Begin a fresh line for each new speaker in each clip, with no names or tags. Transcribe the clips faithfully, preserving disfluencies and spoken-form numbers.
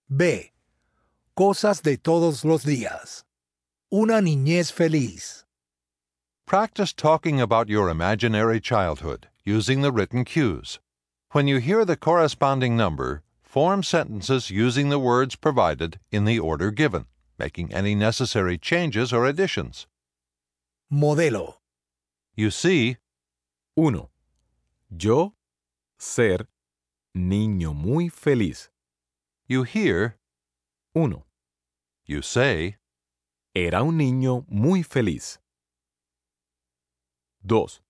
B. Cosas de todos los días. Una niñez feliz.
Practice talking about your imaginary childhood using the written cues. When you hear the corresponding number, form sentences using the words provided in the order given, making any necessary changes or additions.
Modelo.
You see,
uno. Yo ser niño muy feliz.
you hear,
uno.
you say,
Era un niño muy feliz. dos.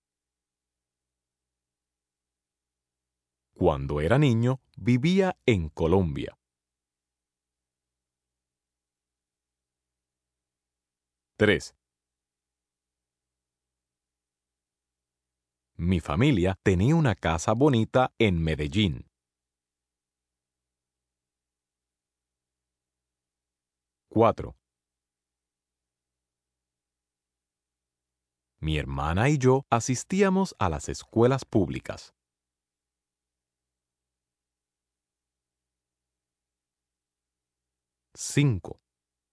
Cuando era niño, vivía en Colombia. tres. Mi familia tenía una casa bonita en Medellín. cuatro. Mi hermana y yo asistíamos a las escuelas públicas. cinco.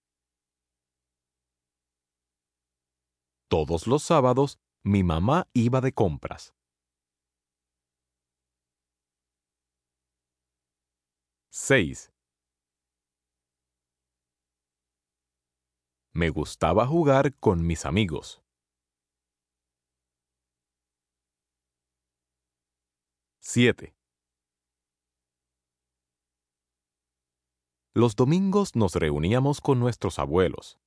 Todos los sábados, mi mamá iba de compras. seis. Me gustaba jugar con mis amigos. siete. Los domingos nos reuníamos con nuestros abuelos.